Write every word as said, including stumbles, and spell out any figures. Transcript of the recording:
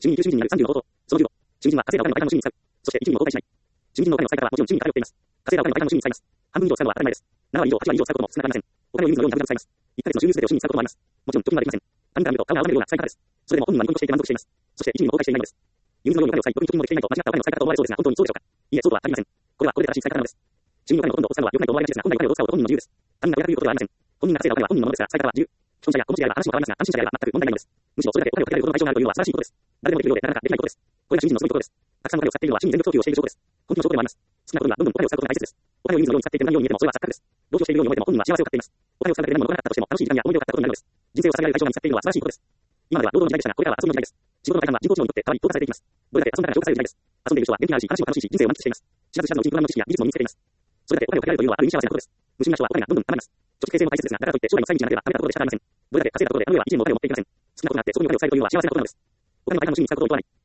衆議院九州人になるさんじゅうのこと。そのじゅうご。衆議人は稼いだお金の間の収入に使う。そして一部にも公開しない。衆議院のお金の使い方はもちろん収入に偏っています。稼いだお金の間の収入に使います。半分以上使うのは当たり前です。ななわり以上、はちわり以上使うことも少なくありません。お金を湯水のようにガンガン使います。いっかげつの収入すべてを収入に使うこともあります。もちろん貯金はできません。他人から見ると顔が青ざめるような使い方です。それでも本人はニコニコしていて満足しています。そして一部にも公開していないのです。湯水のようにお金を使い、特に貯金もできていないと間違ったお金の使い方と思われそうですが、本当にそうでしょうか。いいえ、そうとは限りません。これはこれで正しい使い方なのです。収入のお金をほとんど使うのは良くないと思われがちですが、本来お金をどう使おうと本人の自由です。他人が親ということではありません。本人が稼いだお金は本人のものですが、使い方は自由。既婚者や子持ちであれば話も変わりますが、単身者であれば全く問題ないのです。むしろそれだけお金をかけられることの対象があるというのは素晴らしいことです。誰でもできるようでなかなかできないことです。これが主人のすごいところです。たくさんお金を使っているのは主に全力投球をしている証拠です。本気の証拠でもあります。好きなことにはどんどんお金を使うことが大切です。お金を湯水のように使っていて無駄なように見えてもそれは錯覚です。同情しているように思えても本人は幸せを買っています。お金を使うだけで何も残らなかったとしても楽しい時間や思い出を買ったことになるのです。人生を捧げられる対象が見つかっているのは素晴らしいことです。今までは労働の時代でしたが、これからは遊びの時代です。仕事の大半は人工知能にとって代わりに投下されていきます。どれだけ遊んだかが評価される時代です。遊んでいる人は元気があるし、話も楽しいし、人生を満喫しています。知らず知らずのうちにプログラムの知識や技術も身につけています。それだけお金をかけられるというのはある意味幸せなことです。無心な人はお金がどんどん貯まります。貯蓄形成も大切ですが、だからといって将来の使い道がなければ貯めたことで仕方ありません。どれだけ稼いだことであの世は一円のお金を持っていきません。好きなことがあってそこにお金を使えるというのは幸せなことなのです。お金の大半の趣味に使うことを厭わない。